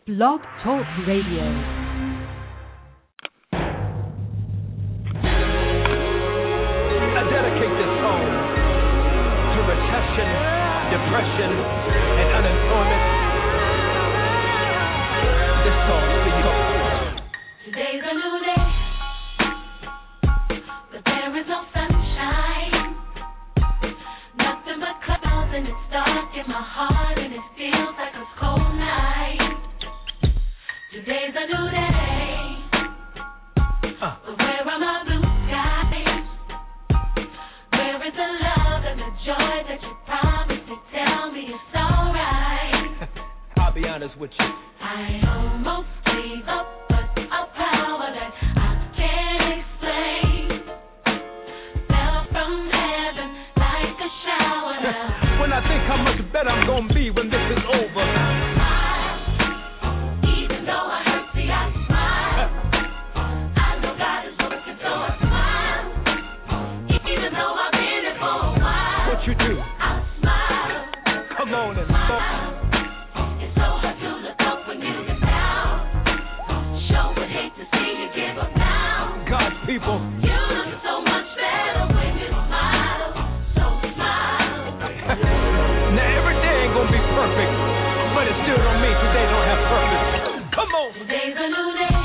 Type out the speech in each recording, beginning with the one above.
Blog Talk Radio. I dedicate this song to recession, depression, and unemployment. This song for you. Today's a new day, but there is no sunshine. Nothing but clouds, and it's dark in my heart, and it feels like a cold night. Today's a new day, but where are my blue skies? Where is the love and the joy that you promised to tell me it's alright? I'll be honest with you. I almost gave up, but a power that I can't explain fell from heaven like a shower. When I think how much better I'm gonna be when this is over. Even though I hurt, see, I smile. I know God is working, so I smile. Even though I've been here for a while, What you do? I smile. Come on and Smile. It's so hard to look up when you get down. Sure would hate to see you give up now. God's people. You look so much better when you smile. So smile. Now every day ain't gonna be perfect, but it still don't mean today don't have purpose. Come on. Today's a new day,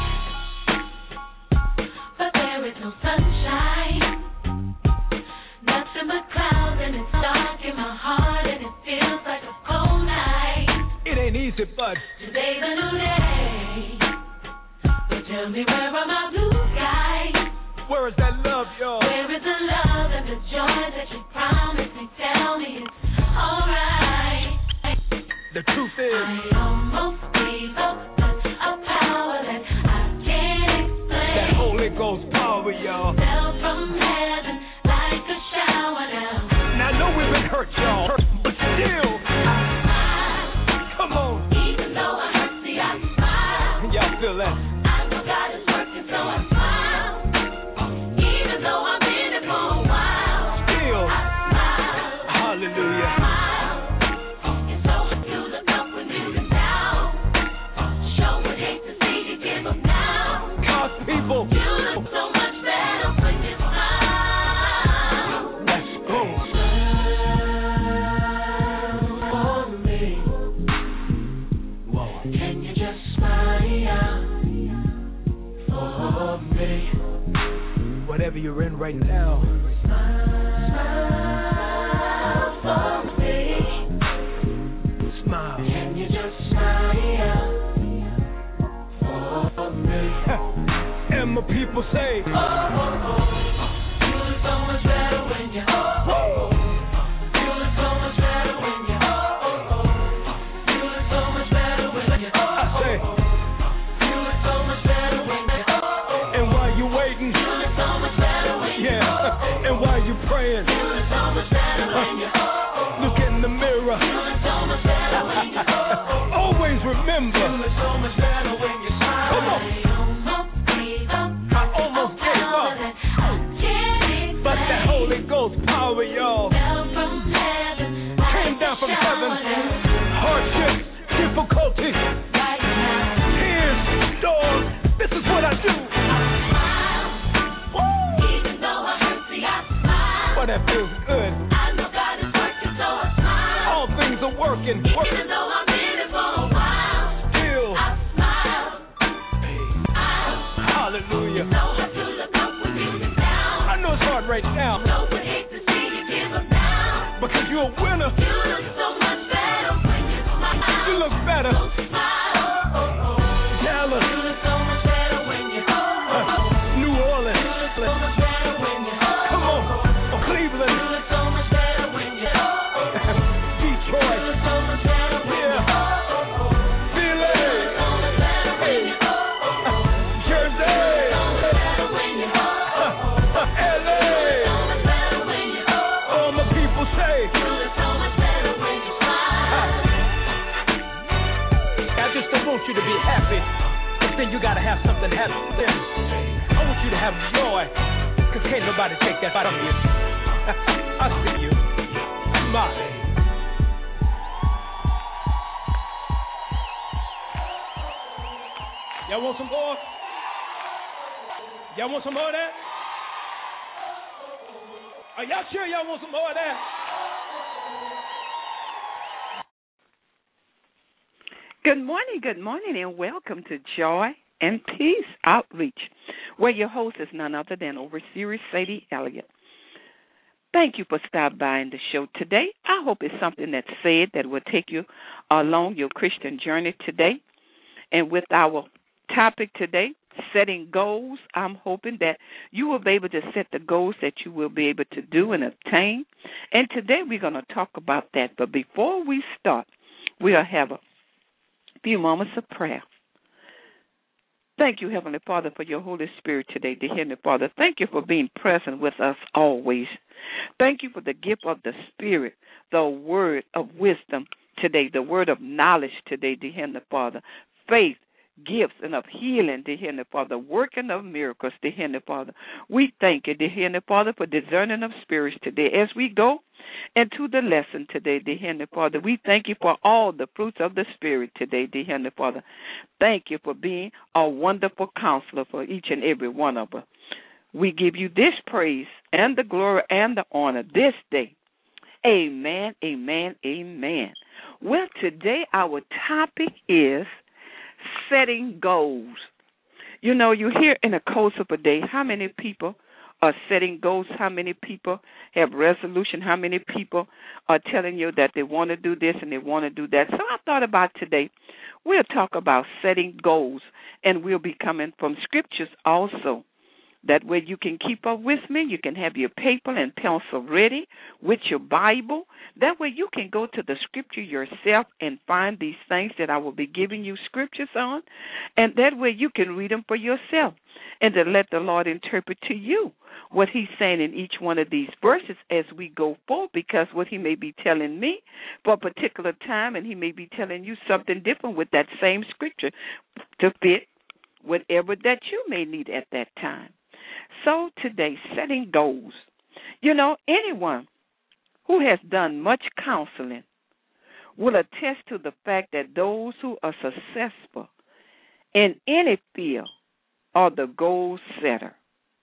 but there is no sunshine. Nothing but clouds, and it's dark in my heart, and it feels like a cold night. It ain't easy, but Today's a new day, but tell me, where are my blue skies? where is that love, y'all? Where is the love and the joy that you promised me? Tell me it's alright. The truth is, I almost gave up, but a power that I can't explain that Holy Ghost power, y'all. fell from heaven like a shower down. Now I know we've been hurt, y'all, but still, come on. Even though I hurt, see, I smile. Y'all feel that? I know God is working, so I smile. Even though I've been here for a while, Still, I smile. hallelujah. Smile. It's so hard to look up when you've been down. Sure would hate to see you give up now. God's people. You look so much better when you smile. Let's go. For me, can you just smile for me? Whatever you're in right now, Smile for me. smile. Can you just smile for me? And my people say, You look so much better when you. You look so much better when you. You look so much better when you. I say, You look so much better when you. and while you waiting, You look so much better when you. yeah, and while you praying, You look so much better when you. look in the mirror. You look so much better when you. Always remember, You look so much better when you smile. Come on. I almost gave up, but that Holy Ghost power, y'all, came down from heaven. Hardship, difficulty, tears, storms. This is what I do. Even though I hurt, see, I smile. But that feels good. I know God is working, so I smile. All things are working. Even though I've been here for a while, Still, I smile. hallelujah. So hard to look up when you've been down. I know it's hard right now, So would hate to see you give up now. because you're a winner. You look so much better when you smile. You look better. So smile. Dallas, You look so much better when you. New You Orleans, look so much better when you. come on, Cleveland, You look so much better when you. You Detroit, look so much better when you. yeah, Philly, So much better when you. Jersey, So much better when you. LA. So much better when you. All my people say, You look so much better when you smile. I just don't want you to be happy, but then you gotta have something happen. I want you to have joy, because can't nobody take that from you. I see you. Smile. Y'all want some more? Y'all want some more of that? Are y'all sure y'all want some more of that? Good morning, and welcome to Joy and Peace Outreach, where your host is none other than Overseer Sadie Elliott. Thank you for stopping by in the show today. I hope it's something that's said that will take you along your Christian journey today. And with our topic today, setting goals, I'm hoping that you will be able to set the goals that you will be able to do and obtain. And today we're going to talk about that. But before we start, we'll have a few moments of prayer. Thank you, Heavenly Father, for your Holy Spirit today, dear Heavenly Father. Thank you for being present with us always. Thank you for the gift of the Spirit, the word of wisdom today, the word of knowledge today, dear Heavenly Father. Faith, gifts, and of healing, dear Heavenly Father, working of miracles, dear Heavenly Father. We thank you, dear Heavenly Father, for discerning of spirits today. As we go into the lesson today, dear Heavenly Father, we thank you for all the fruits of the Spirit today, dear Heavenly Father. Thank you for being a wonderful counselor for each and every one of us. We give you this praise and the glory and the honor this day. Amen, amen, amen. Well, today our topic is setting goals. You know, you hear in the course of a day how many people are setting goals, how many people have resolution, how many people are telling you that they want to do this and they want to do that. So I thought about today, we'll talk about setting goals, and we'll be coming from scriptures also. That way you can keep up with me. You can have your paper and pencil ready with your Bible. That way you can go to the scripture yourself and find these things that I will be giving you scriptures on. And that way you can read them for yourself and to let the Lord interpret to you what he's saying in each one of these verses as we go forward, because what he may be telling me for a particular time, and he may be telling you something different with that same scripture to fit whatever that you may need at that time. So today, setting goals. You know, anyone who has done much counseling will attest to the fact that those who are successful in any field are the goal setter.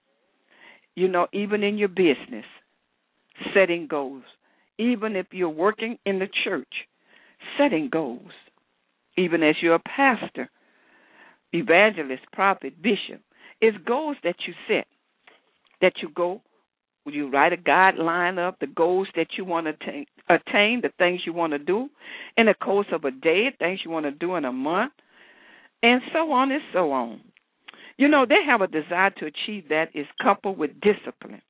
You know, even in your business, setting goals. Even if you're working in the church, setting goals. Even as you're a pastor, evangelist, prophet, bishop, it's goals that you set. That you go, you write a guideline up, the goals that you want to attain, the things you want to do in the course of a day, things you want to do in a month, and so on and so on. You know, they have a desire to achieve that is coupled with discipline.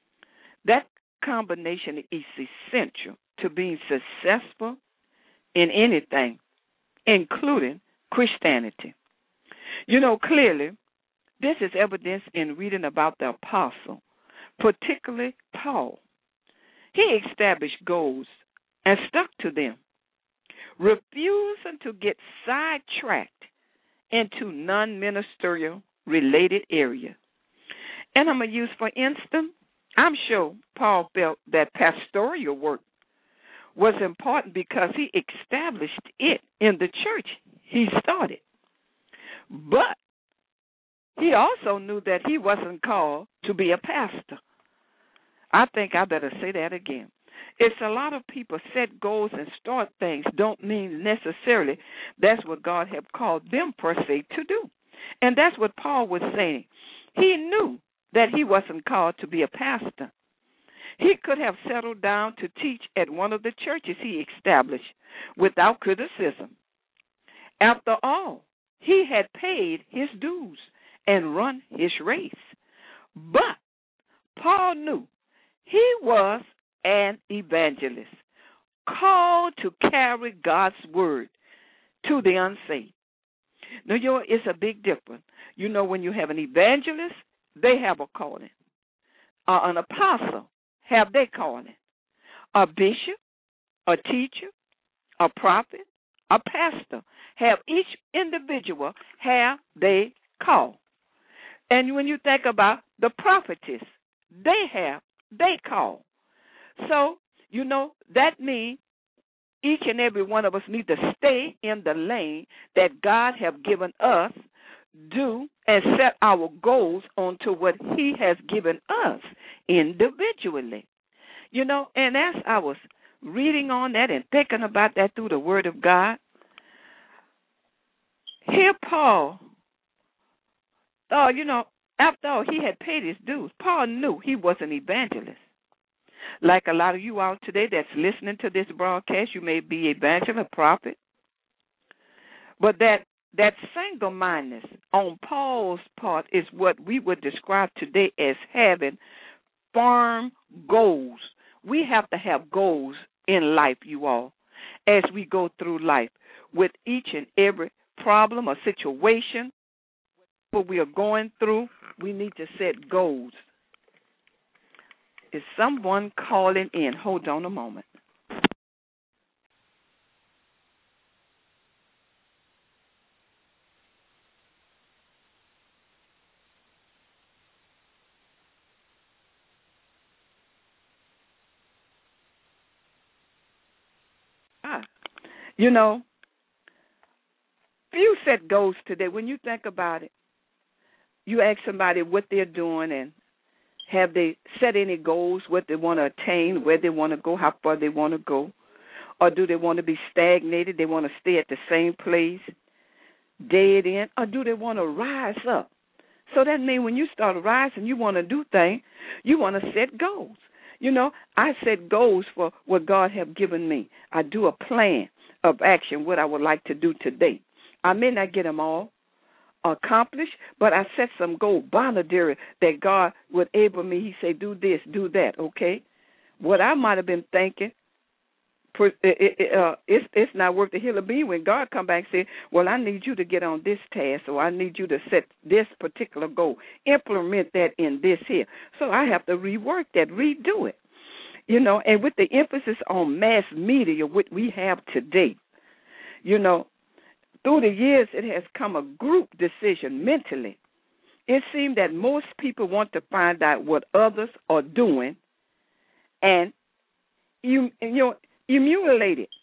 That combination is essential to being successful in anything, including Christianity. You know, clearly, this is evidenced in reading about the apostle, particularly Paul. He established goals and stuck to them, refusing to get sidetracked into non-ministerial related areas. And I'm going to use, for instance, I'm sure Paul felt that pastoral work was important because he established it in the church he started. But he also knew that he wasn't called to be a pastor. I think I better say that again. It's a lot of people set goals and start things don't mean necessarily that's what God have called them per se to do. And that's what Paul was saying. He knew that he wasn't called to be a pastor. He could have settled down to teach at one of the churches he established without criticism. After all, he had paid his dues and run his race. But Paul knew he was an evangelist, called to carry God's word to the unsaved. Now, it's a big difference. You know, when you have an evangelist, they have a calling. An apostle have their calling. A bishop, a teacher, a prophet, a pastor have each individual have their call. And when you think about the prophetess, they have their call. So, you know, that means each and every one of us need to stay in the lane that God have given us do and set our goals onto what he has given us individually. You know, and as I was reading on that and thinking about that through the Word of God, here Paul, after all he had paid his dues, Paul knew he was an evangelist. Like a lot of you out today that's listening to this broadcast, you may be evangelist, prophet. But that single-mindedness on Paul's part is what we would describe today as having firm goals. We have to have goals in life, you all, as we go through life with each and every problem or situation what we are going through. We need to set goals. Is someone calling in? Hold on a moment. Few set goals today. When you think about it, you ask somebody what they're doing and have they set any goals, what they want to attain, where they want to go, how far they want to go, or do they want to be stagnated, they want to stay at the same place, dead end, or do they want to rise up? So that means when you start rising, you want to do things, you want to set goals. I set goals for what God have given me. I do a plan of action, what I would like to do today. I may not get them all accomplished, but I set some goal boundary that God would able me. He said, do this, do that, okay? What I might have been thinking, it's not worth the hill of being when God come back and say, well, I need you to get on this task, or I need you to set this particular goal, implement that in this here. So I have to rework that, redo it. And with the emphasis on mass media, what we have today, through the years it has come a group decision mentally. It seems that most people want to find out what others are doing and emulate it.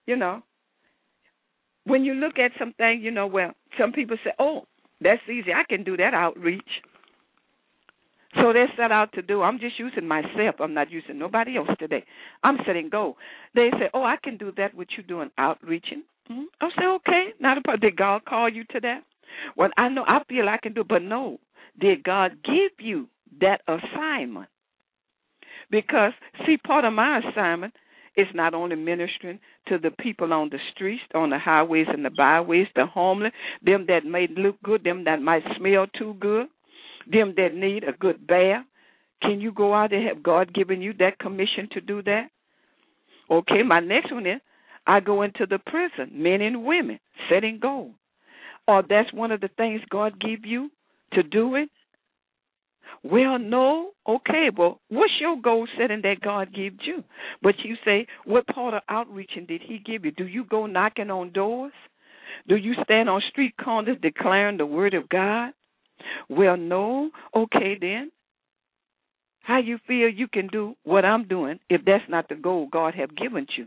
When you look at something, well, some people say, oh, that's easy. I can do that outreach. So they set out to do. I'm just using myself. I'm not using nobody else today. I'm setting goal. They say, oh, I can do that. What you doing, outreaching? I say, okay. Not a problem. Did God call you to that? Well, I know. I feel I can do it, but no. Did God give you that assignment? Because, see, part of my assignment is not only ministering to the people on the streets, on the highways and the byways, the homeless, them that may look good, them that might smell too good, them that need a good bath. Can you go out there? Have God given you that commission to do that? Okay, my next one is I go into the prison, men and women, setting goals. Or that's one of the things God give you to do it? Well, no. Okay, well, what's your goal setting that God gives you? But you say, what part of outreaching did he give you? Do you go knocking on doors? Do you stand on street corners declaring the word of God? Well, no. Okay, then. How you feel you can do what I'm doing if that's not the goal God have given you?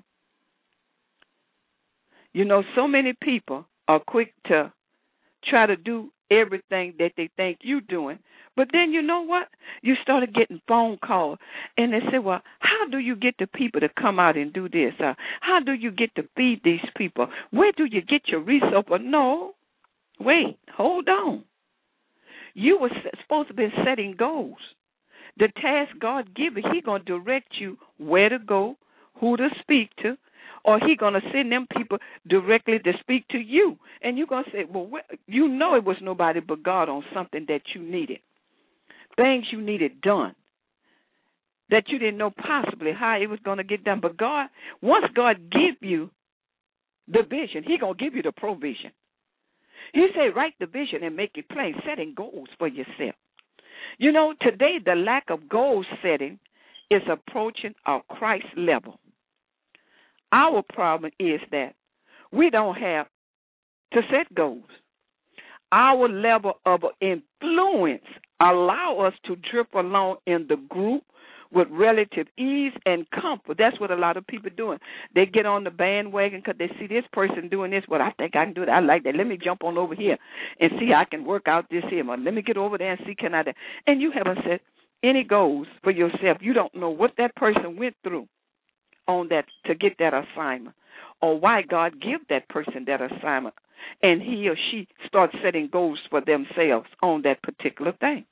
So many people are quick to try to do everything that they think you're doing. But then you know what? You started getting phone calls, and they say, well, how do you get the people to come out and do this? How do you get to feed these people? Where do you get your resources? No. Wait, hold on. You were supposed to be setting goals. The task God gives you, he going to direct you where to go, who to speak to, or he going to send them people directly to speak to you. And you're going to say, well, it was nobody but God on something that you needed, things you needed done that you didn't know possibly how it was going to get done. But God, once God give you the vision, he going to give you the provision. He said, write the vision and make it plain, setting goals for yourself. Today the lack of goal setting is approaching a Christ level. Our problem is that we don't have to set goals. Our level of influence allow us to drift along in the group with relative ease and comfort. That's what a lot of people are doing. They get on the bandwagon because they see this person doing this. Well, I think I can do that. I like that. Let me jump on over here and see how I can work out this here. Well, let me get over there and see can I do. And you haven't set any goals for yourself. You don't know what that person went through on that to get that assignment, or why God give that person that assignment, and he or she starts setting goals for themselves on that particular thing.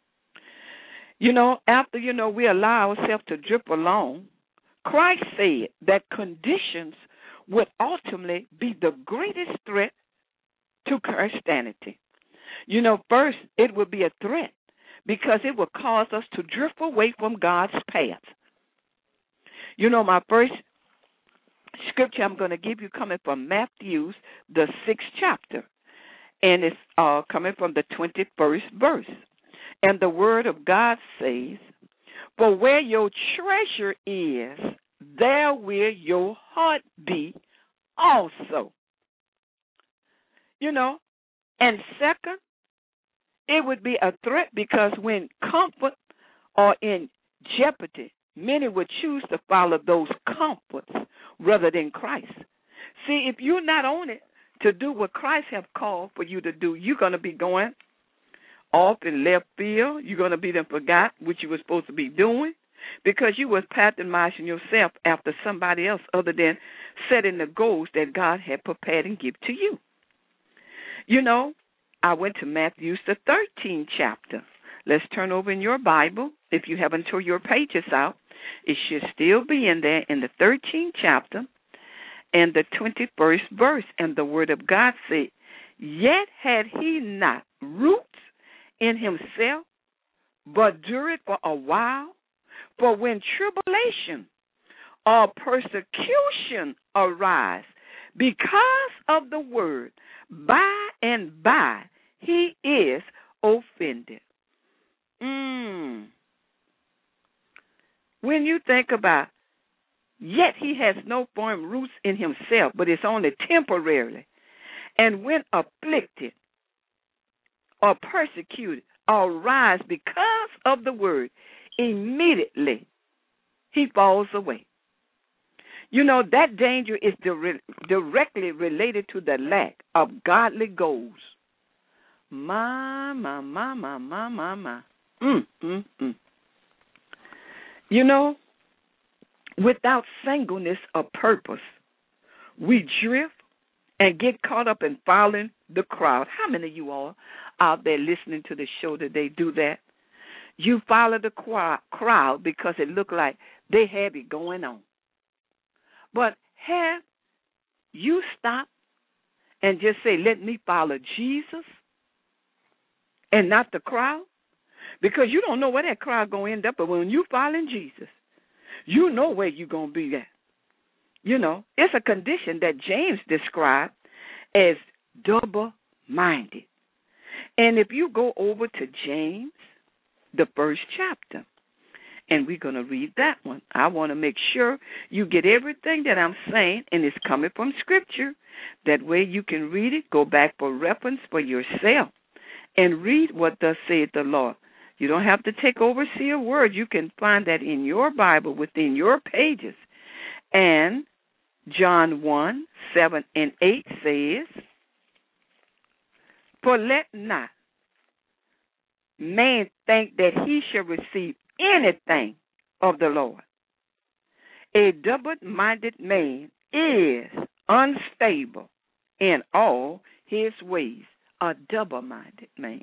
After, we allow ourselves to drift along, Christ said that conditions would ultimately be the greatest threat to Christianity. First, it would be a threat because it would cause us to drift away from God's path. My first scripture I'm going to give you coming from Matthew, the 6th chapter, and it's coming from the 21st verse. And the word of God says, "For where your treasure is, there will your heart be also." And second, it would be a threat because when comfort are in jeopardy, many would choose to follow those comforts rather than Christ. See, if you're not on it to do what Christ have called for you to do, you're going to be going off in left field. You're going to be then forgot what you were supposed to be doing because you was patronizing yourself after somebody else other than setting the goals that God had prepared and give to you. I went to Matthew, the 13th chapter. Let's turn over in your Bible. If you haven't tore your pages out, it should still be in there in the 13th chapter and the 21st verse. And the word of God said, "Yet had he not roots in himself, but dureth for a while. For when tribulation or persecution arise because of the word, by and by he is offended." When you think about, yet he has no firm roots in himself, but it's only temporarily. And when afflicted or persecuted or rise because of the word, immediately he falls away. That danger is directly related to the lack of godly goals. My. Without singleness of purpose, we drift and get caught up in following the crowd. How many of you all out there listening to the show today do that? You follow the crowd because it looked like they have it going on. But have you stopped and just say, let me follow Jesus and not the crowd? Because you don't know where that crowd going to end up, but when you following Jesus, you know where you're going to be at. It's a condition that James described as double-minded. And if you go over to James, the 1st chapter, and we're going to read that one. I want to make sure you get everything that I'm saying, and it's coming from Scripture. That way you can read it, go back for reference for yourself, and read what thus saith the Lord. You don't have to take overseer word. You can find that in your Bible within your pages. And John 1, 7 and 8 says, "For let not man think that he shall receive anything of the Lord. A double-minded man is unstable in all his ways." A double-minded man.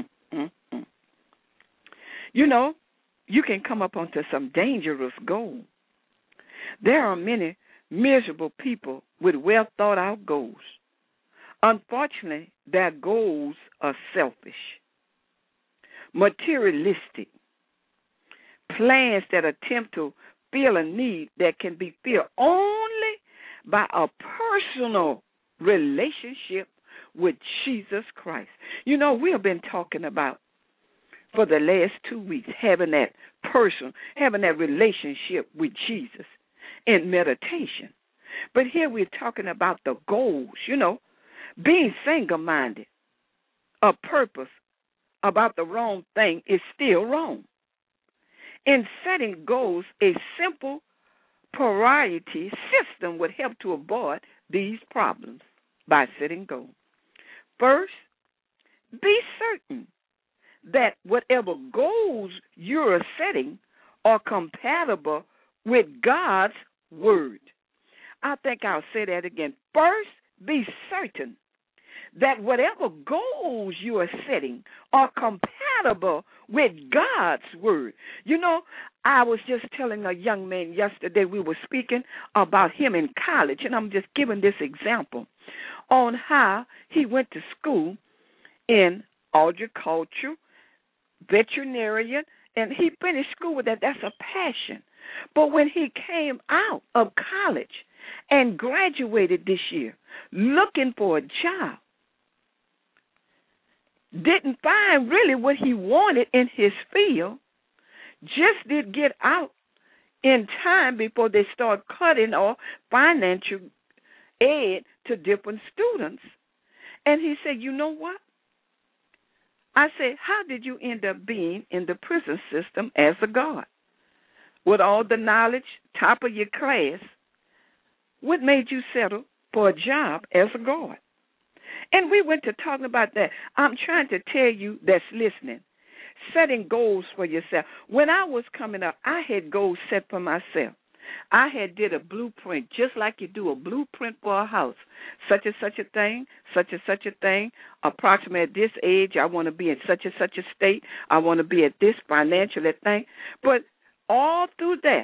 You can come up onto some dangerous goals. There are many miserable people with well-thought-out goals. Unfortunately, their goals are selfish, materialistic, plans that attempt to fill a need that can be filled only by a personal relationship with Jesus Christ. We have been talking about for the last 2 weeks having that relationship with Jesus in meditation. But here we're talking about the goals, being single-minded, a purpose about the wrong thing is still wrong. In setting goals, a simple priority system would help to avoid these problems by setting goals. First, be certain that whatever goals you're setting are compatible with God's Word. I think I'll say that again. First, be certain that whatever goals you are setting are compatible with God's Word. You know, I was just telling a young man yesterday, we were speaking about him in college, and I'm just giving this example on how he went to school in agriculture, veterinarian, and he finished school with that. That's a passion. But when he came out of college and graduated this year looking for a job, didn't find really what he wanted in his field, just did get out in time before they start cutting off financial aid to different students. And he said, you know what? I said, how did you end up being in the prison system as a guard? With all the knowledge, top of your class, what made you settle for a job as a guard? And we went to talking about that. I'm trying to tell you that's listening, setting goals for yourself. When I was coming up, I had goals set for myself. I had did a blueprint, just like you do a blueprint for a house. Such and such a thing, such and such a thing. Approximately at this age, I want to be in such and such a state. I want to be at this financial thing. But all through that,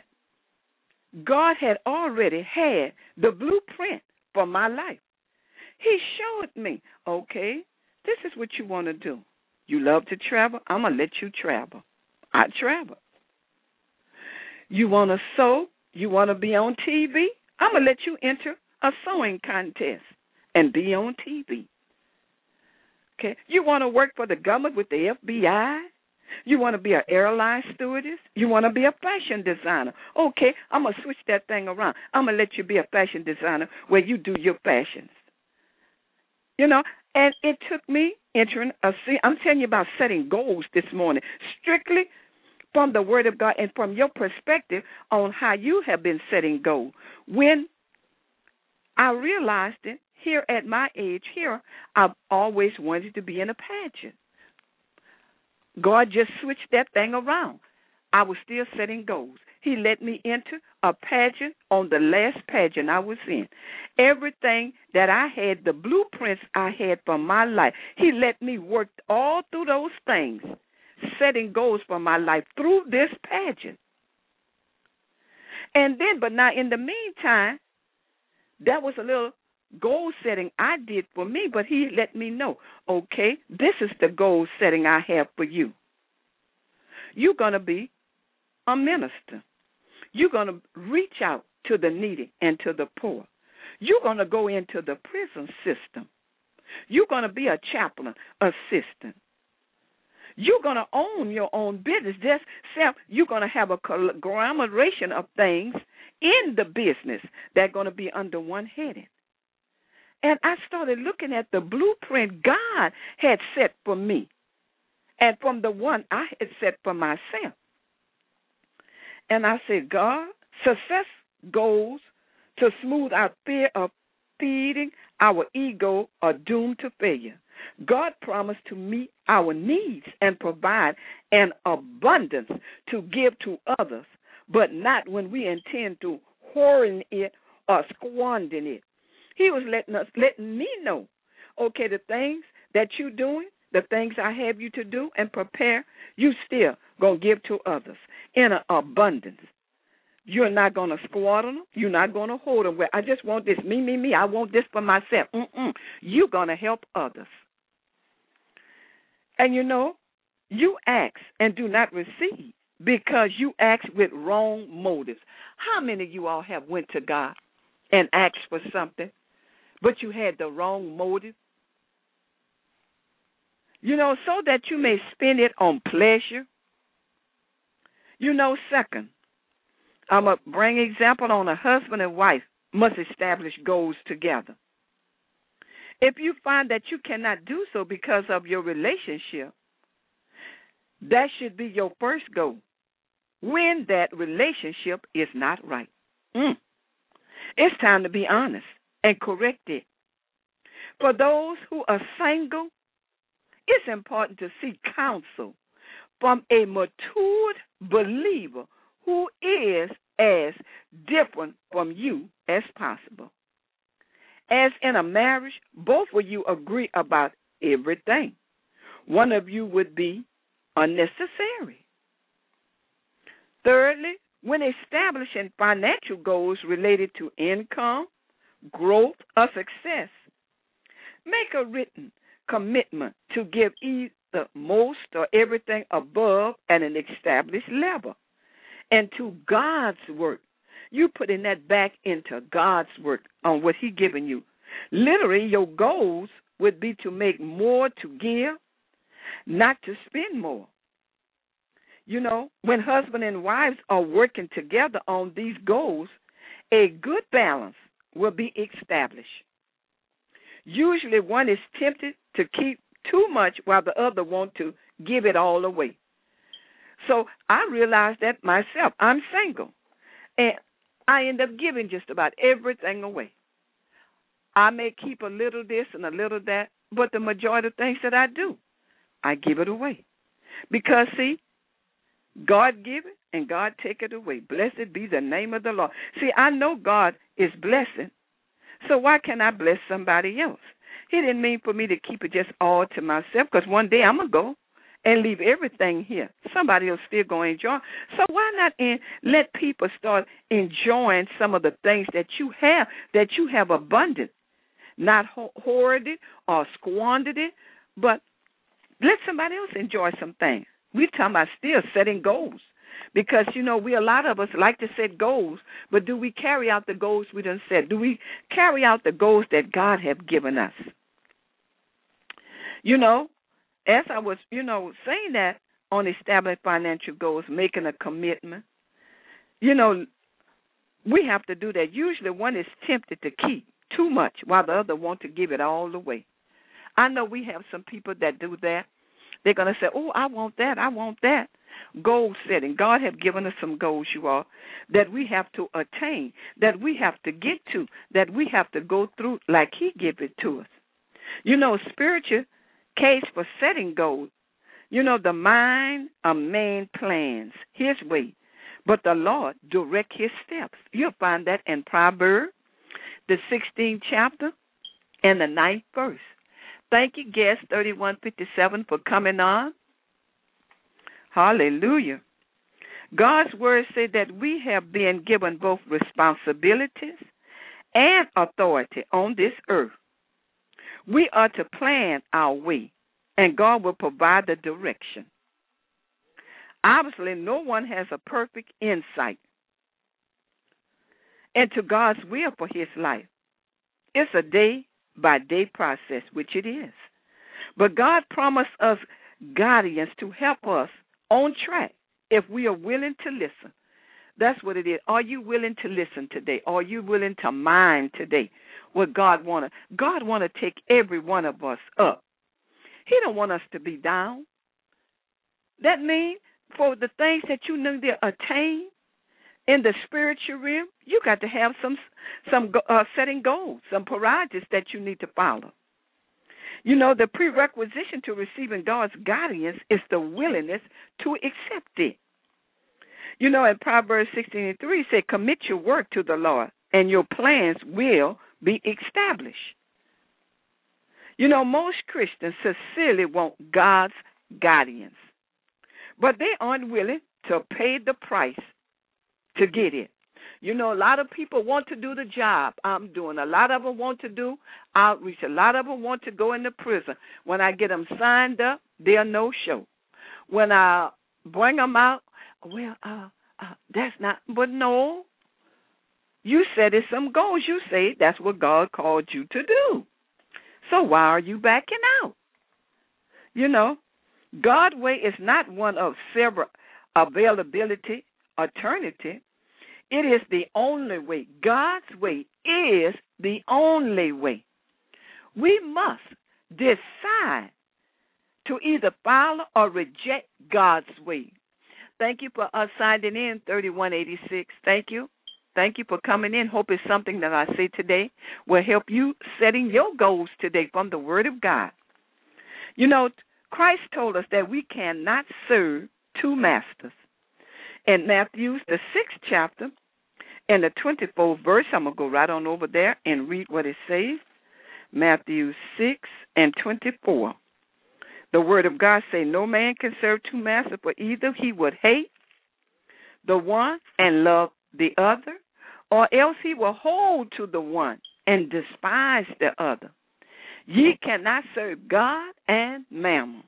God had already had the blueprint for my life. He showed me, okay, this is what you want to do. You love to travel? I'm going to let you travel. I travel. You want to sew? You want to be on TV? I'm going to let you enter a sewing contest and be on TV. Okay. You want to work for the government with the FBI? You want to be an airline stewardess? You want to be a fashion designer? Okay, I'm going to switch that thing around. I'm going to let you be a fashion designer where you do your fashions. You know, and it took me entering I'm telling you about setting goals this morning, strictly from the Word of God and from your perspective on how you have been setting goals. When I realized it, here at my age here, I've always wanted to be in a pageant. God just switched that thing around. I was still setting goals. He let me enter a pageant on the last pageant I was in. Everything that I had, the blueprints I had for my life, He let me work all through those things, setting goals for my life through this pageant. And then, but now in the meantime, that was a little goal setting I did for me, but He let me know, okay, this is the goal setting I have for you. You're going to be a minister. You're going to reach out to the needy and to the poor. You're going to go into the prison system. You're going to be a chaplain, assistant. You're going to own your own business. You're going to have a conglomeration of things in the business that are going to be under one heading. And I started looking at the blueprint God had set for me and from the one I had set for myself. And I said, God, success goals to smooth out fear of feeding our ego are doomed to failure. God promised to meet our needs and provide an abundance to give to others, but not when we intend to hoarding it or squandering it. He was letting me know, okay, the things that you're doing, the things I have you to do and prepare, you still going to give to others in an abundance. You're not going to squander them. You're not going to hold them. Well, I just want this, me. I want this for myself. You're going to help others. And you know, you ask and do not receive because you ask with wrong motives. How many of you all have went to God and asked for something, but you had the wrong motive? You know, so that you may spend it on pleasure. You know, second, I'm going to bring an example on a husband and wife must establish goals together. If you find that you cannot do so because of your relationship, that should be your first goal. when that relationship is not right. It's time to be honest and correct it. For those who are single, it's important to seek counsel from a matured believer who is as different from you as possible. As in a marriage, both of you agree about everything. One of you would be unnecessary. Thirdly, when establishing financial goals related to income, growth, or success, make a written commitment to give either most or everything above at an established level. And to God's work, you putting that back into God's work on what He given you. Literally, your goals would be to make more to give, not to spend more. You know, when husband and wives are working together on these goals, a good balance will be established. Usually one is tempted to keep too much while the other wants to give it all away. So I realized that myself. I'm single, and I end up giving just about everything away. I may keep a little this and a little that, but the majority of things that I do, I give it away. Because, see, God give it and God take it away. Blessed be the name of the Lord. See, I know God is blessing, so why can't I bless somebody else? He didn't mean for me to keep it just all to myself, because one day I'm going to go and leave everything here. Somebody else still going to enjoy. So why not let people start enjoying some of the things that you have abundant, not hoard it or squandered it, but let somebody else enjoy some things. We're talking about still setting goals, because, you know, a lot of us like to set goals, but do we carry out the goals we done set? Do we carry out the goals that God has given us? You know, as I was, saying that on establishing financial goals, making a commitment, we have to do that. Usually one is tempted to keep too much while the other wants to give it all away. I know we have some people that do that. They're going to say, oh, I want that, I want that. Goal setting. God has given us some goals, you all, that we have to attain, that we have to get to, that we have to go through like He gave it to us. Spiritual case for setting goals. The mind of man plans his way, but the Lord direct his steps. You'll find that in Proverbs, the 16th chapter and the 9th verse. Thank you, guest 3157, for coming on. Hallelujah. God's word said that we have been given both responsibilities and authority on this earth. We are to plan our way, and God will provide the direction. Obviously, no one has a perfect insight into God's will for his life. It's a day-by-day process, which it is. But God promised us guidance to help us on track if we are willing to listen. That's what it is. Are you willing to listen today? Are you willing to mind today what God wants? God wants to take every one of us up. He don't want us to be down. That means for the things that you need to attain in the spiritual realm, you got to have some setting goals, some priorities that you need to follow. The prerequisite to receiving God's guidance is the willingness to accept it. In Proverbs 16:3, it says, commit your work to the Lord, and your plans will be established. Most Christians sincerely want God's guidance, but they aren't willing to pay the price to get it. A lot of people want to do the job I'm doing. A lot of them want to do outreach. A lot of them want to go into prison. When I get them signed up, they're no-show. When I bring them out, that's not, but no. You said it's some goals. You say that's what God called you to do. So why are you backing out? God's way is not one of several availability, alternative. It is the only way. God's way is the only way. We must decide to either follow or reject God's way. Thank you for signing in, 3186. Thank you. Thank you for coming in. Hope it's something that I say today will help you setting your goals today from the Word of God. You know, Christ told us that we cannot serve two masters. In Matthew, the 6th chapter, in the 24th verse, I'm going to go right on over there and read what it says. Matthew 6 and 24. The Word of God says, no man can serve two masters, for either he would hate the one and love the other, or else he will hold to the one and despise the other. Ye cannot serve God and mammon.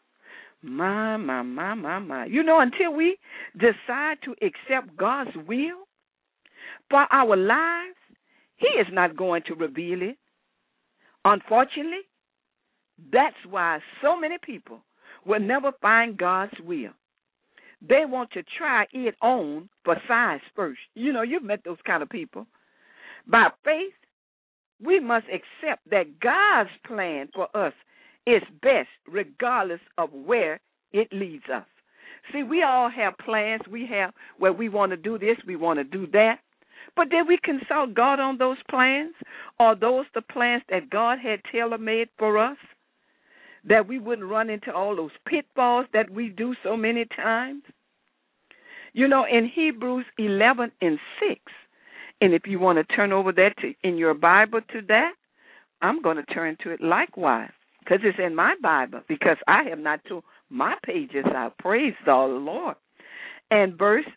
My. You know, until we decide to accept God's will for our lives, He is not going to reveal it. Unfortunately, that's why so many people will never find God's will. They want to try it on for size first. You know, you've met those kind of people. By faith, we must accept that God's plan for us is best regardless of where it leads us. See, we all have plans. We have where we want to do this, we want to do that. But did we consult God on those plans? Or those the plans that God had tailor-made for us? That we wouldn't run into all those pitfalls that we do so many times? You know, in Hebrews 11 and 6, and if you want to turn over that in your Bible to that, I'm going to turn to it likewise, because it's in my Bible, because I have not told my pages out. Praise the Lord. And verse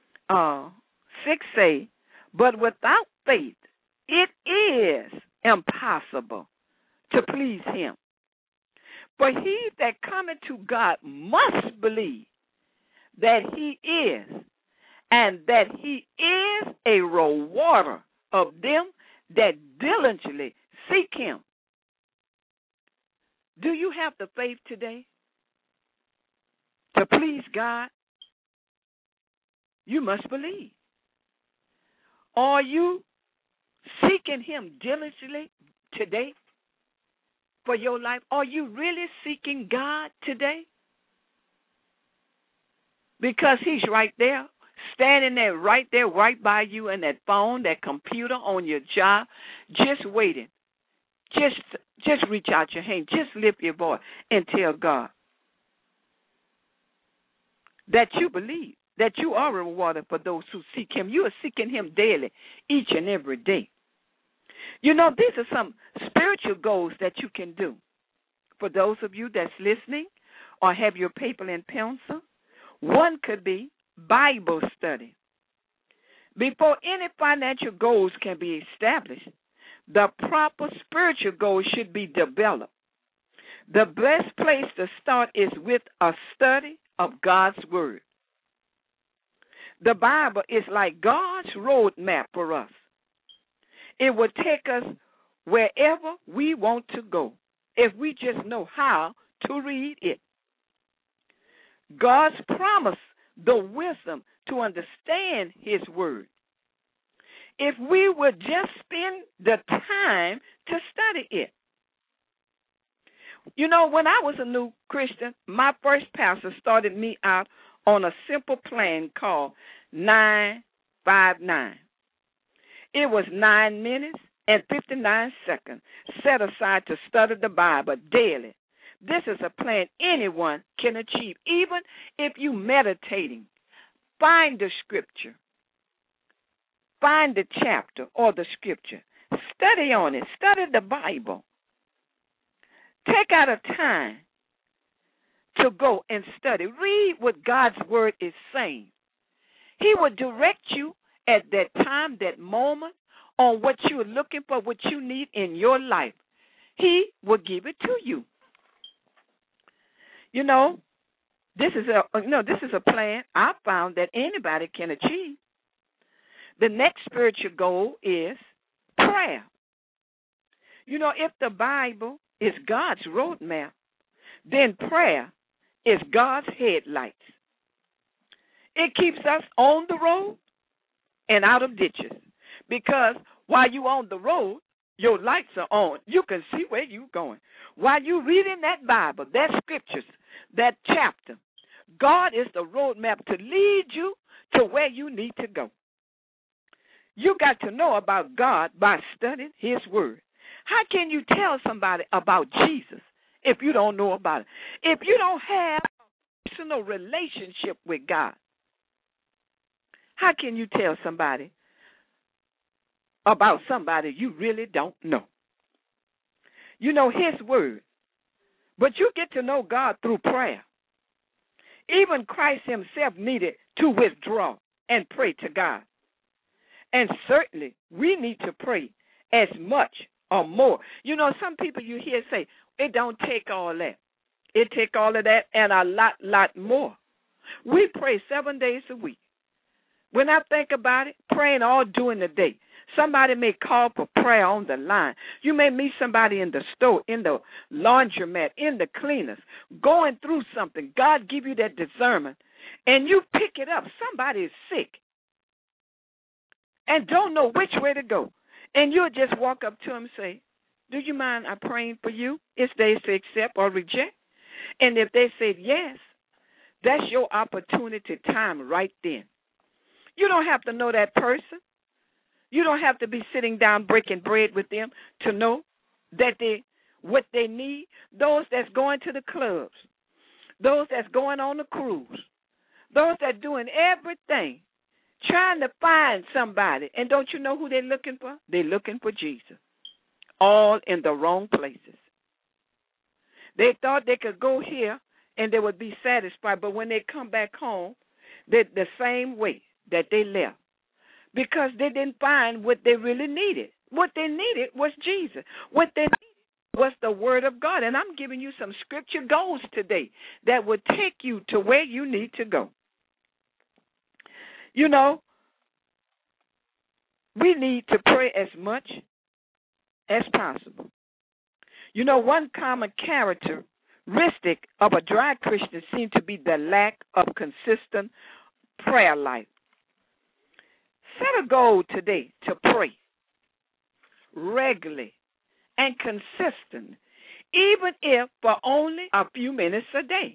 6 say, but without faith, it is impossible to please Him. For he that cometh to God must believe that He is, and that He is a rewarder of them that diligently seek Him. Do you have the faith today to please God? You must believe. Are you seeking Him diligently today for your life? Are you really seeking God today? Because He's right there, standing there, right by you in that phone, that computer, on your job, just waiting. Just reach out your hand. Just lift your voice and tell God that you believe, that you are rewarded for those who seek Him. You are seeking Him daily, each and every day. You know, these are some spiritual goals that you can do. For those of you that's listening or have your paper and pencil, one could be Bible study. Before any financial goals can be established, the proper spiritual goals should be developed. The best place to start is with a study of God's Word. The Bible is like God's roadmap for us. It will take us wherever we want to go if we just know how to read it. God's promised the wisdom to understand His Word. If we would just spend the time to study it. You know, when I was a new Christian, my first pastor started me out on a simple plan called 959. It was 9 minutes and 59 seconds set aside to study the Bible daily. This is a plan anyone can achieve, even if you meditating. Find the scripture. Find the chapter or the scripture. Study on it. Study the Bible. Take out a time to go and study. Read what God's Word is saying. He will direct you at that time, that moment, on what you are looking for, what you need in your life. He will give it to you. You know, this is a plan I found that anybody can achieve. The next spiritual goal is prayer. You know, if the Bible is God's roadmap, then prayer is God's headlights. It keeps us on the road and out of ditches. Because while you're on the road, your lights are on. You can see where you're going. While you're reading that Bible, that scriptures, that chapter, God is the roadmap to lead you to where you need to go. You got to know about God by studying his word. How can you tell somebody about Jesus if you don't know about it? If you don't have a personal relationship with God, how can you tell somebody about somebody you really don't know? You know his word, but you get to know God through prayer. Even Christ himself needed to withdraw and pray to God. And certainly we need to pray as much or more. You know, some people you hear say, it don't take all that. It take all of that and a lot more. We pray 7 days a week. When I think about it, praying all during the day. Somebody may call for prayer on the line. You may meet somebody in the store, in the laundromat, in the cleaners, going through something. God give you that discernment, and you pick it up. Somebody is sick and don't know which way to go. And you'll just walk up to them and say, do you mind I praying for you? It's theirs to accept or reject. And if they say yes, that's your opportunity time right then. You don't have to know that person. You don't have to be sitting down breaking bread with them to know that what they need. Those that's going to the clubs, those that's going on the cruise, those that doing everything, trying to find somebody. And don't you know who they're looking for? They're looking for Jesus. All in the wrong places. They thought they could go here and they would be satisfied, but when they come back home, they're the same way that they left. Because they didn't find what they really needed. What they needed was Jesus. What they needed was the Word of God. And I'm giving you some scripture goals today that will take you to where you need to go. You know, we need to pray as much as possible. You know, one common characteristic of a dry Christian seems to be the lack of consistent prayer life. Set a goal today to pray regularly and consistent, even if for only a few minutes a day.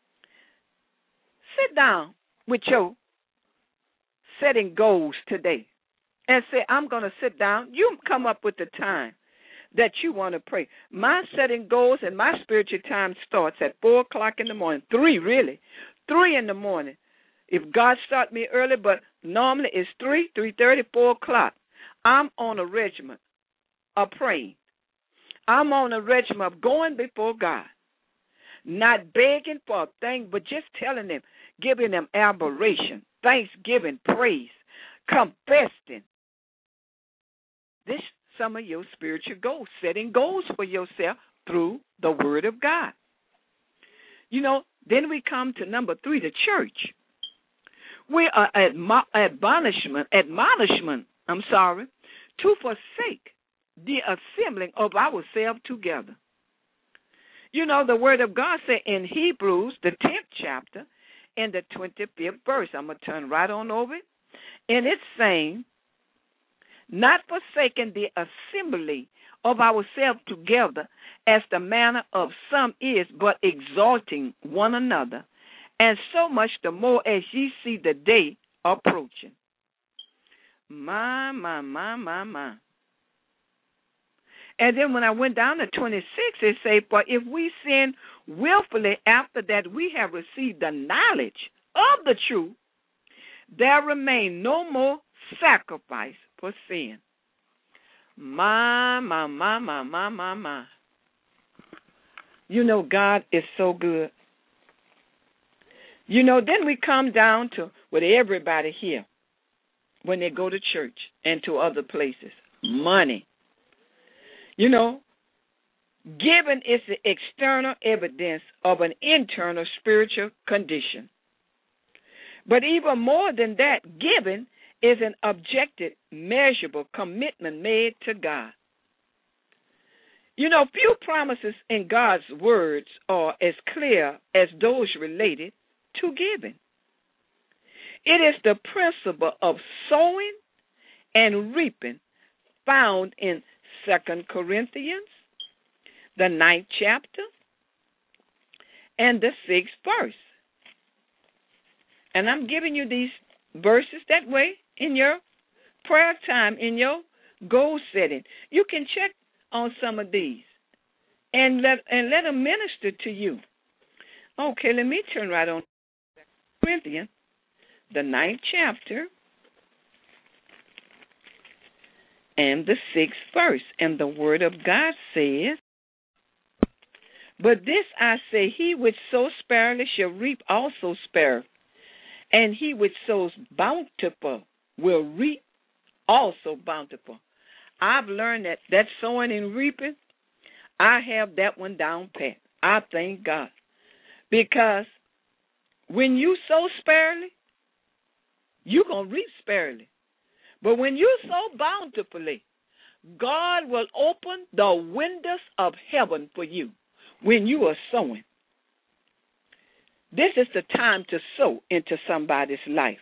Sit down with your setting goals today and say, I'm going to sit down. You come up with the time that you want to pray. My setting goals and my spiritual time starts at 4 o'clock in the morning, 3 in the morning. If God start me early, but normally it's 3:30, 4 o'clock. I'm on a regimen of praying. I'm on a regimen of going before God, not begging for a thing, but just telling them, giving them adoration, thanksgiving, praise, confessing. This some of your spiritual goals, setting goals for yourself through the Word of God. You know, then we come to number 3, the church. We are admonishment, to forsake the assembling of ourselves together. You know, the Word of God said in Hebrews, the 10th chapter, in the 25th verse, I'm going to turn right on over it, and it's saying, not forsaking the assembly of ourselves together as the manner of some is, but exalting one another, and so much the more as ye see the day approaching. My. And then when I went down to 26, it says, for if we sin willfully after that we have received the knowledge of the truth, there remain no more sacrifice for sin. My. You know, God is so good. You know, then we come down to with everybody here when they go to church and to other places. Money. You know, giving is the external evidence of an internal spiritual condition. But even more than that, giving is an objective, measurable commitment made to God. You know, few promises in God's words are as clear as those related to giving. It is the principle of sowing and reaping found in 2 Corinthians, the 9th chapter, and the 6th verse. And I'm giving you these verses that way in your prayer time, in your goal setting. You can check on some of these and let them minister to you. Okay, let me turn right on Corinthians, the 9th chapter, and the 6th verse. And the word of God says, but this I say, he which sows sparingly shall reap also sparingly, and he which sows bountiful will reap also bountiful. I've learned that sowing and reaping, I have that one down pat. I thank God. Because when you sow sparingly, you're going to reap sparingly. But when you sow bountifully, God will open the windows of heaven for you when you are sowing. This is the time to sow into somebody's life.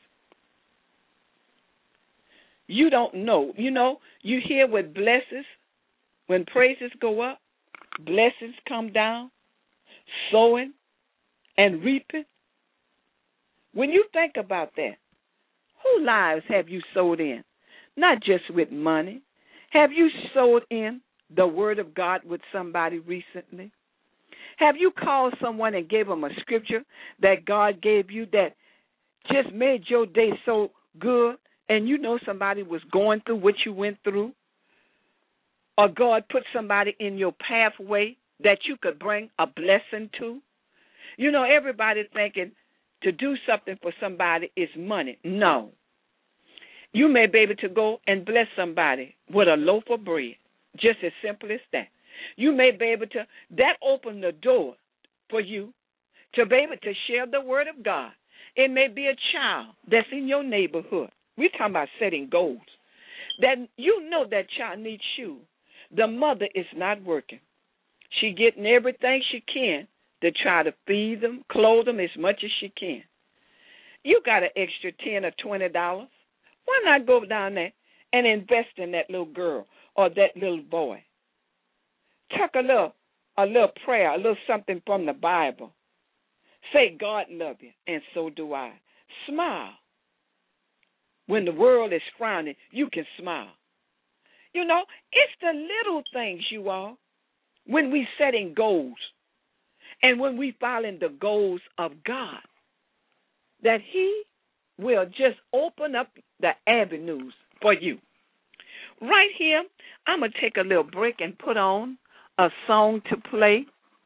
You don't know. You know, you hear with blessings, when praises go up, blessings come down, sowing and reaping. When you think about that, whose lives have you sowed in? Not just with money. Have you sowed in the word of God with somebody recently? Have you called someone and gave them a scripture that God gave you that just made your day so good, and you know somebody was going through what you went through? Or God put somebody in your pathway that you could bring a blessing to? You know, everybody thinking to do something for somebody is money. No. You may be able to go and bless somebody with a loaf of bread, just as simple as that. You may be able to, that open the door for you to be able to share the word of God. It may be a child that's in your neighborhood. We're talking about setting goals. That you know that child needs shoes. The mother is not working. She getting everything she can to try to feed them, clothe them as much as she can. You got an extra $10 or $20. Why not go down there and invest in that little girl or that little boy? Tuck a little prayer, a little something from the Bible. Say, God love you, and so do I. Smile. When the world is frowning, you can smile. You know, it's the little things, you all, when we setting goals and when we following the goals of God, that he will just open up the avenues for you. Right here, I'm going to take a little break and put on a song to play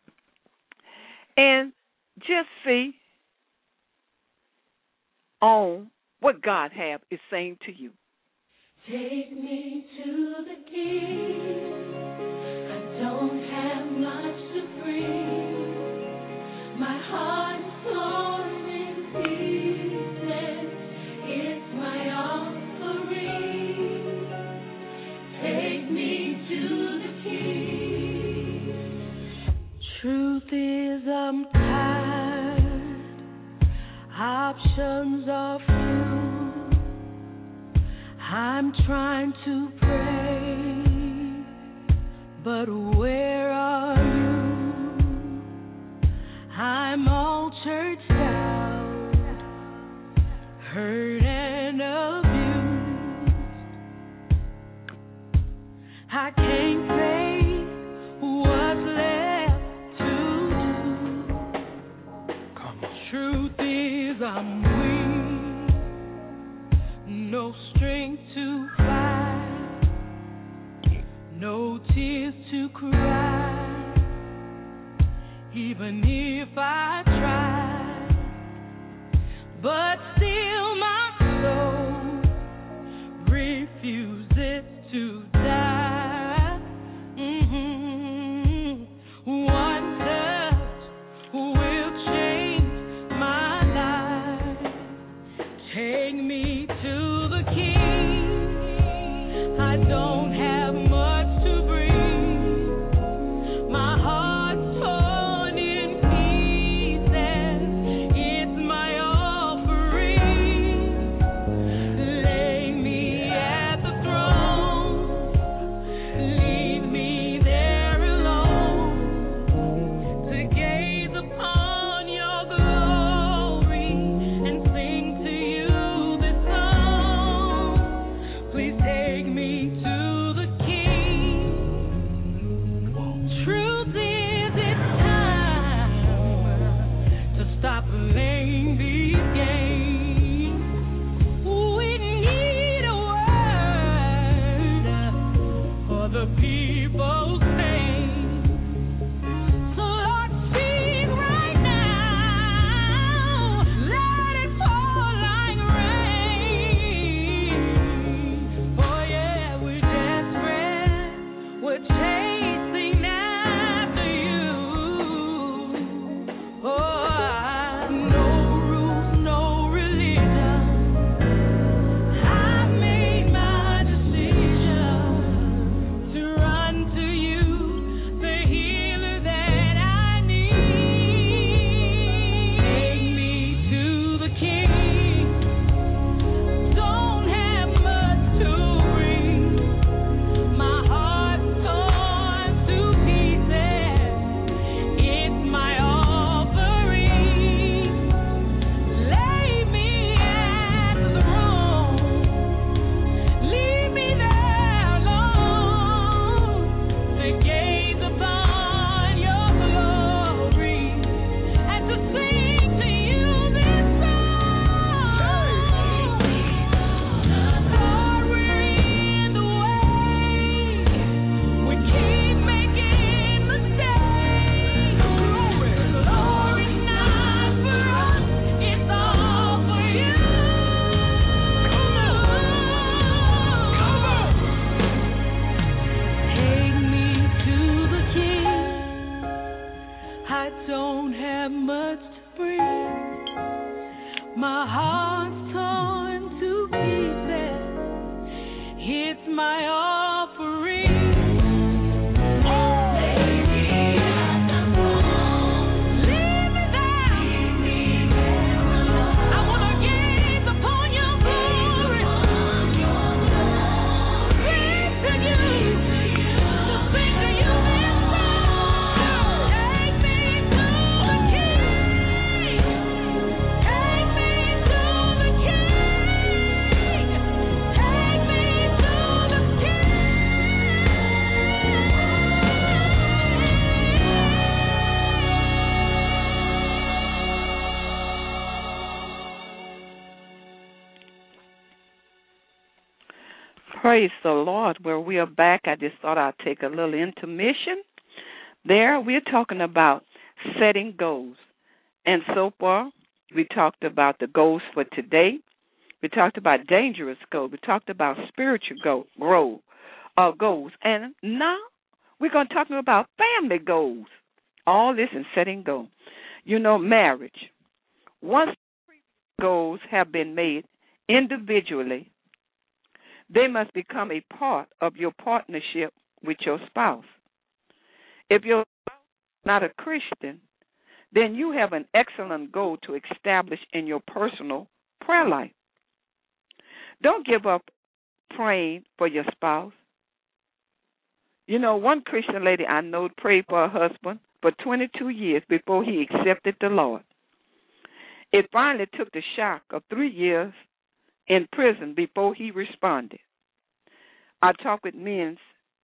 and just see on what God is saying to you. Take me to the King. I don't have much to bring. My heart is torn in pieces. It's my offering. Take me to the King. Truth is, I'm tired. Options are few. I'm trying to pray, but where are you? I'm all churched out, hurt and abused. I can't say what's left to do. Come on. Truth is, I'm weak, no strength to fight, no tears to cry, even if I try, but still my soul refuses to die. One touch will change my life. Take me to the King. I don't have much to bring. My heart's torn in pieces. It's my offering. have much to bring. My heart's torn to pieces. It's my offering. Praise the Lord. Where we are back, I just thought I'd take a little intermission. There, we're talking about setting goals. And so far, we talked about the goals for today. We talked about dangerous goals. We talked about spiritual goals. And now we're going to talk about family goals. All this in setting goals. You know, marriage. Once goals have been made individually, they must become a part of your partnership with your spouse. If your spouse is not a Christian, then you have an excellent goal to establish in your personal prayer life. Don't give up praying for your spouse. You know, one Christian lady I know prayed for her husband for 22 years before he accepted the Lord. It finally took the shock of 3 years in prison before he responded. I talk with men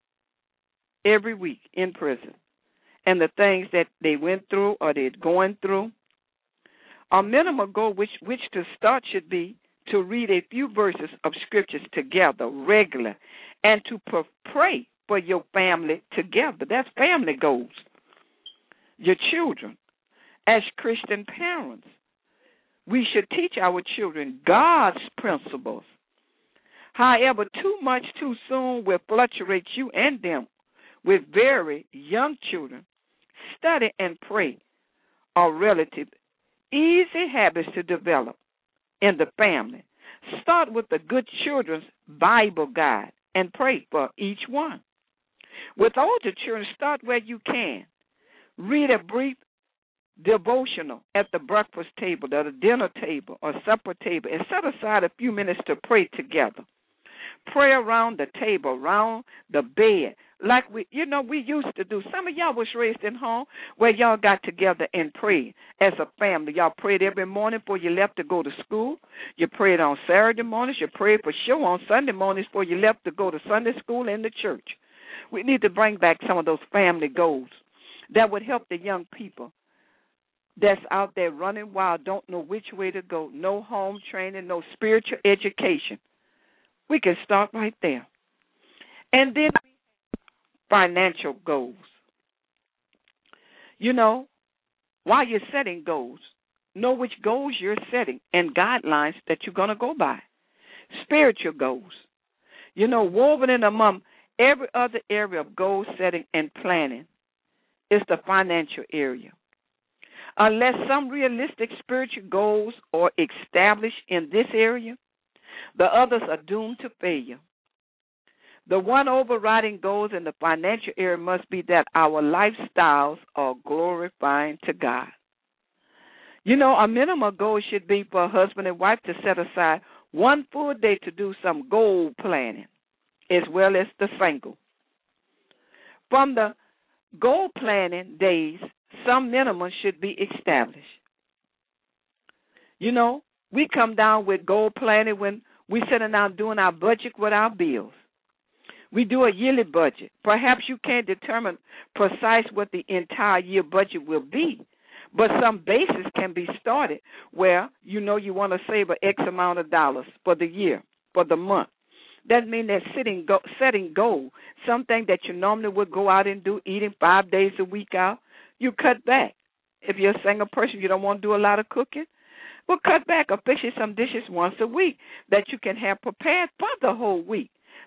every week in prison, and the things that they went through or they're going through. Our minimum goal which to start should be to read a few verses of scriptures together regularly and to pray for your family together. That's family goals. Your children. As Christian parents, we should teach our children God's principles. However, too much too soon will fluctuate you and them. With very young children, study and pray are relative easy habits to develop in the family. Start with the Good Children's Bible Guide and pray for each one. With older children, start where you can. Read a brief devotional at the breakfast table, or the dinner table, or supper table, and set aside a few minutes to pray together. Pray around the table, around the bed, like we used to do. Some of y'all was raised in home where y'all got together and prayed as a family. Y'all prayed every morning before you left to go to school. You prayed on Saturday mornings. You prayed for sure on Sunday mornings before you left to go to Sunday school and the church. We need to bring back some of those family goals that would help the young people that's out there running wild, don't know which way to go, no home training, no spiritual education. We can start right there. And then financial goals. You know, while you're setting goals, know which goals you're setting and guidelines that you're going to go by. Spiritual goals. You know, woven in among every other area of goal setting and planning is the financial area. Unless some realistic spiritual goals are established in this area, the others are doomed to failure. The one overriding goal in the financial area must be that our lifestyles are glorifying to God. You know, a minimum goal should be for a husband and wife to set aside one full day to do some goal planning, as well as the single. From the goal planning days, some minimum should be established. You know, we come down with goal planning when we're sitting down doing our budget with our bills. We do a yearly budget. Perhaps you can't determine precise what the entire year budget will be, but some basis can be started where you know you want to save an X amount of dollars for the year, for the month. That means that setting goal, something that you normally would go out and do, eating 5 days a week out, you cut back. If you're a single person, you don't want to do a lot of cooking, well, cut back or fix you some dishes once a week that you can have prepared for the whole week.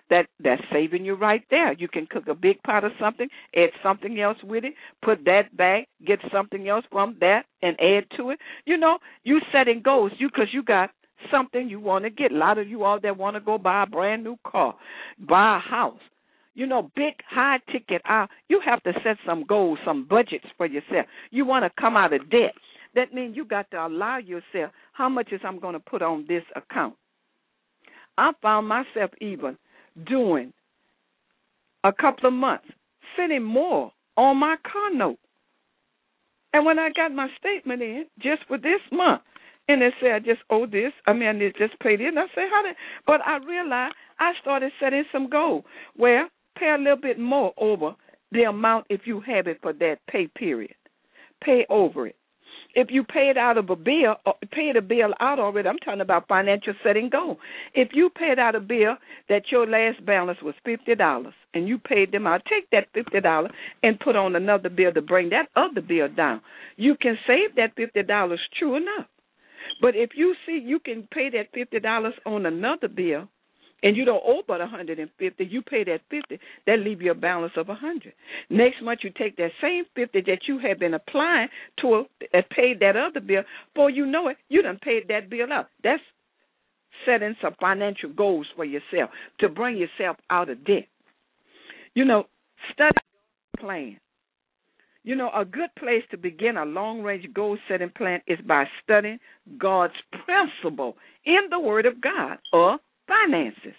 That's saving you right there. You can cook a big pot of something, add something else with it, put that back, get something else from that, and add to it. You setting goals because you got something you want to get. A lot of you all that want to go buy a brand new car, buy a house. Big, high ticket. You have to set some goals, some budgets for yourself. You want to come out of debt. That means you got to allow yourself, how much is I'm going to put on this account? I found myself even doing a couple of months, sitting more on my car note. And when I got my statement in, just for this month, and they said I just owe this, I just paid it. And I said, but I realized I started setting some goals where pay a little bit more over the amount if you have it for that pay period. Pay over it. If you pay it out of a bill, pay the bill out already. I'm talking about financial setting goal. If you paid out a bill that your last balance was $50 and you paid them out, take that $50 and put on another bill to bring that other bill down. You can save that $50, true enough. But if you see you can pay that $50 on another bill, and you don't owe but $150, you pay that $50, that leave you a balance of $100. Next month you take that same $50 that you have been applying to paid that other bill. Before you know it, you done paid that bill up. That's setting some financial goals for yourself to bring yourself out of debt. Study plan. A good place to begin a long-range goal-setting plan is by studying God's principle in the Word of God or finances.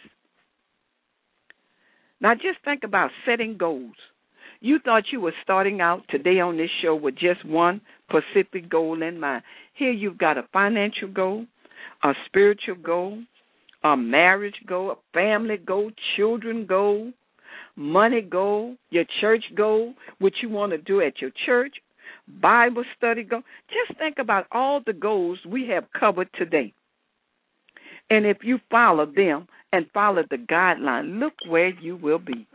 Now, just think about setting goals. You thought you were starting out today on this show with just one specific goal in mind. Here you've got a financial goal, a spiritual goal, a marriage goal, a family goal, children goal, money goal, your church goal, what you want to do at your church, Bible study goal. Just think about all the goals we have covered today. And if you follow them and follow the guideline, look where you will be.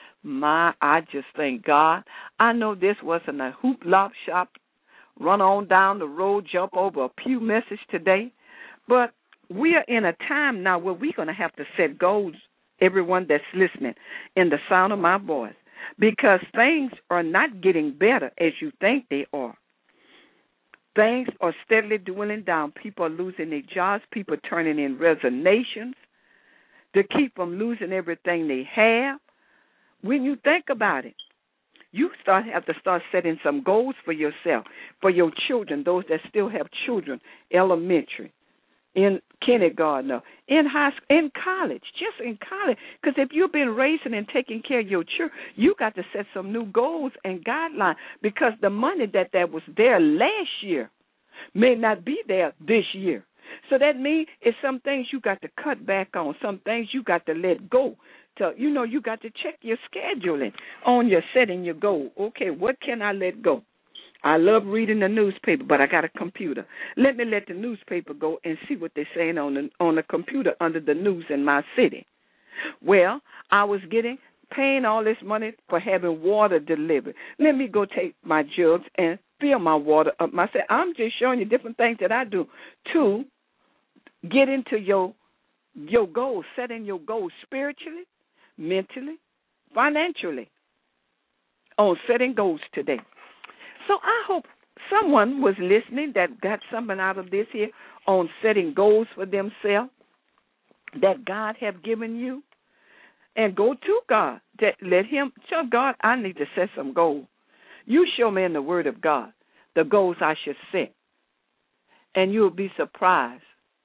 I just thank God. I know this wasn't a hoop lop shop, run on down the road, jump over a pew message today. But we are in a time now where we're going to have to set goals, everyone that's listening, in the sound of my voice, because things are not getting better as you think they are. Things are steadily dwindling down. People are losing their jobs. People are turning in resignations to keep from losing everything they have. When you think about it, you have to start setting some goals for yourself, for your children, those that still have children, elementary, in kindergarten, in high school, in college, just in college. Because if you've been raising and taking care of your children, you got to set some new goals and guidelines, because the money that was there last year may not be there this year. So that means it's some things you got to cut back on, some things you got to let go. So, you got to check your scheduling on your setting your goal. Okay, what can I let go? I love reading the newspaper, but I got a computer. Let me let the newspaper go and see what they're saying on the computer under the news in my city. Well, I was paying all this money for having water delivered. Let me go take my jugs and fill my water up myself. I'm just showing you different things that I do to get into your goals, setting your goals spiritually, mentally, financially, on setting goals today. So I hope someone was listening that got something out of this here on setting goals for themselves that God have given you. And go to God. Let him tell God, I need to set some goals. You show me in the Word of God the goals I should set. And you'll be surprised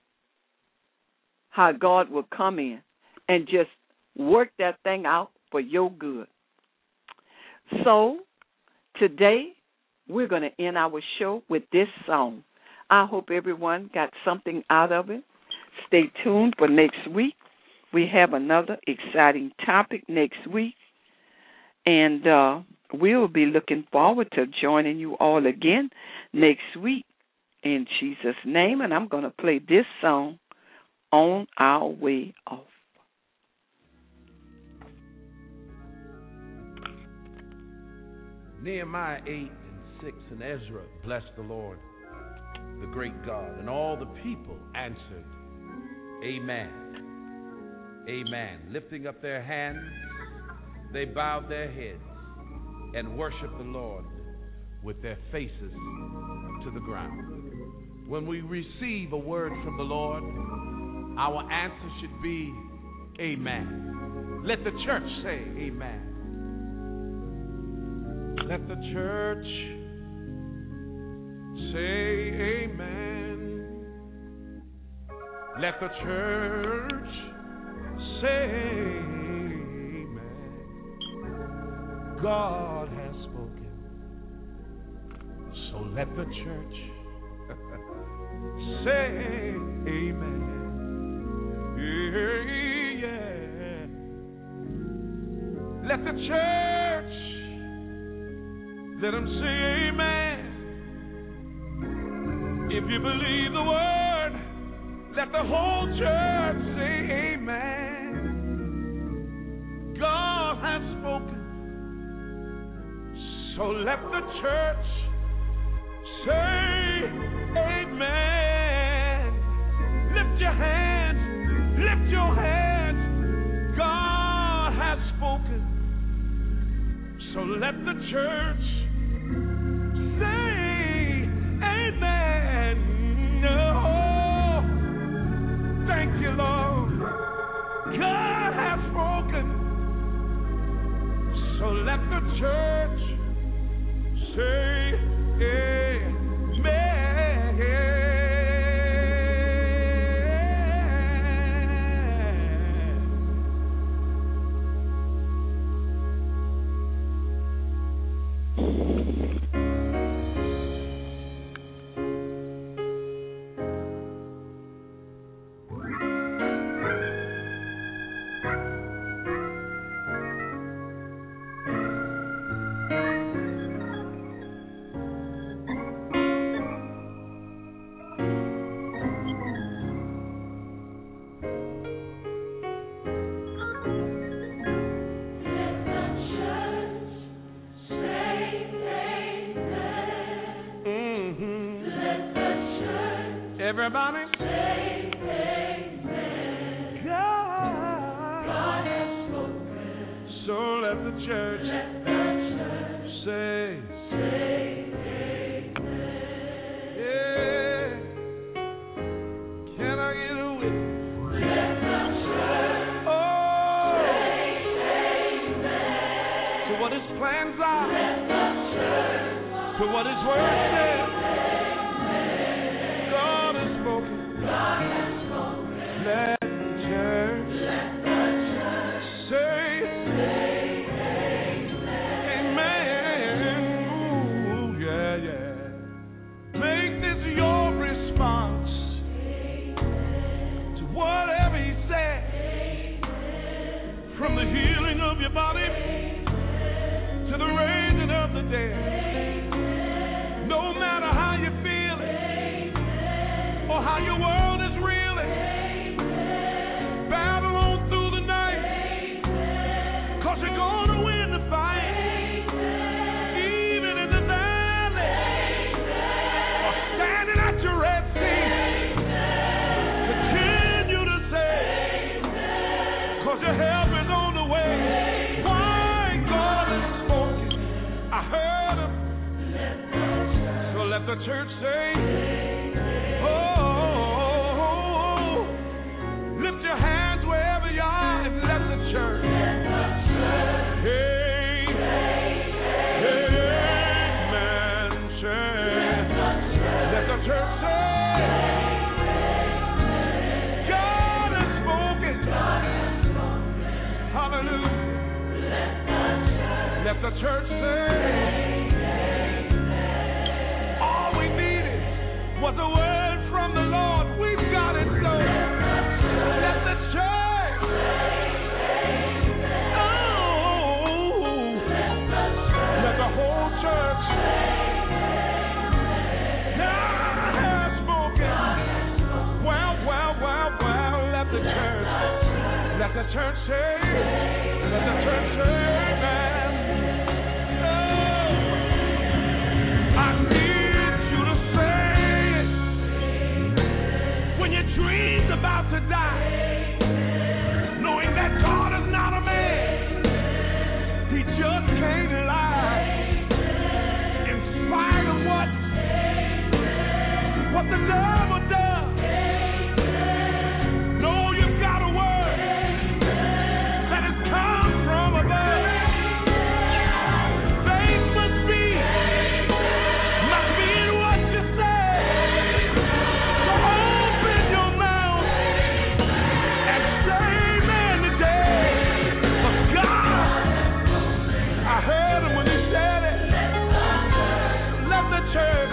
how God will come in and just work that thing out for your good. So today, we're going to end our show with this song. I hope everyone got something out of it. Stay tuned for next week. We have another exciting topic next week. And we'll be looking forward to joining you all again next week in Jesus' name. And I'm going to play this song, On Our Way Off. Nehemiah 8:6 and Ezra blessed the Lord, the great God, and all the people answered, Amen. Amen. Lifting up their hands, they bowed their heads and worshiped the Lord with their faces to the ground. When we receive a word from the Lord, our answer should be amen. Let the church say amen. Let the church say amen. Let the church say amen. God has spoken, so let the church say amen. Yeah. Let the church, let them say amen. If you believe the word, let the whole church say amen. God has spoken, so let the church say amen. Lift your hands, lift your hands. God has spoken, so let the church say amen. Oh, thank you, Lord. God has spoken, so let the church say amen. Everybody say amen. God has spoken, so let the church say amen. Yeah. Can I get a witness? Let the church say amen. To what his plans are, let the church, to what his word says. God has spoken. Let the church say amen. Ooh, yeah, yeah. Make this your response to whatever he said. From the healing of your body to the raising of the dead. No matter how you feel or how your world is reeling, battle on through the night, 'cause you're gonna win the fight. Even in the valley, or standing at your Red Sea, continue to say, 'cause your help is on the way. Why? God has spoken, I heard him, so let the church say, let the church say, all we needed was a word from the Lord. We've got it, so let the church, let the whole church, God has spoken. Well, let the church say, let the church say, I need you to say it when your dream's about to die. No the devil does. Know you've got a word that has come from above. Faith must be in what you say. So open your mouth and say amen today. But God, I heard him when he said it. Let the church.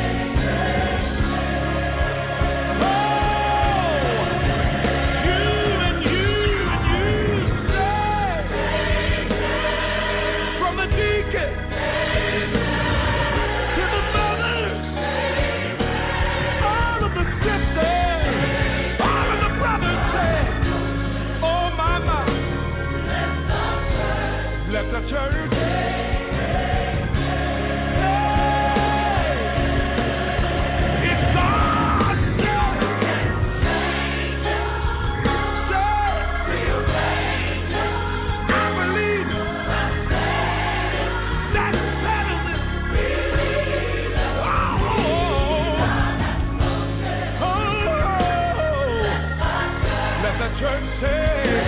Let the church it's God I believe that settles it. Let the church say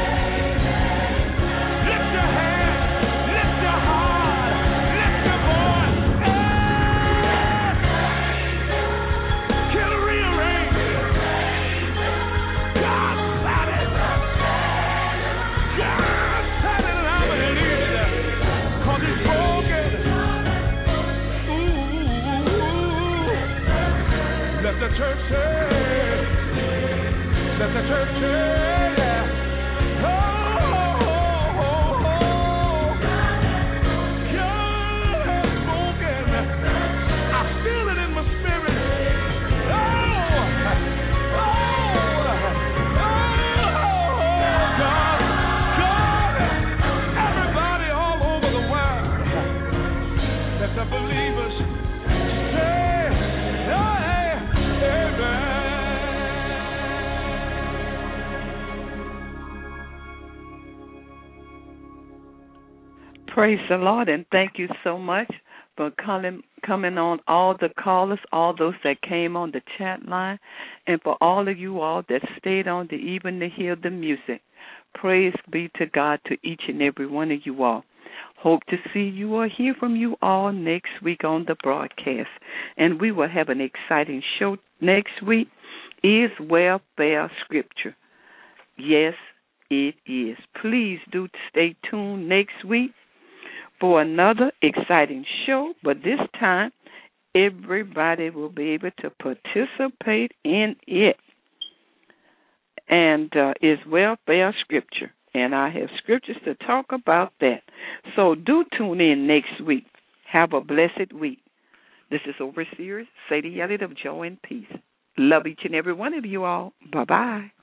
let the church say, let the church say, yeah. Oh, God has spoken. I feel it in my spirit. God, everybody all over the world, let the believers say, praise the Lord, and thank you so much for coming on, all the callers, all those that came on the chat line, and for all of you all that stayed on to even to hear the music. Praise be to God to each and every one of you all. Hope to see you or hear from you all next week on the broadcast. And we will have an exciting show next week. Is welfare scripture? Yes, it is. Please do stay tuned next week for another exciting show, but this time everybody will be able to participate in it. And is welfare scripture. And I have scriptures to talk about that. So do tune in next week. Have a blessed week. This is Overseer Sadie Elliott of Joy and Peace. Love each and every one of you all. Bye-bye.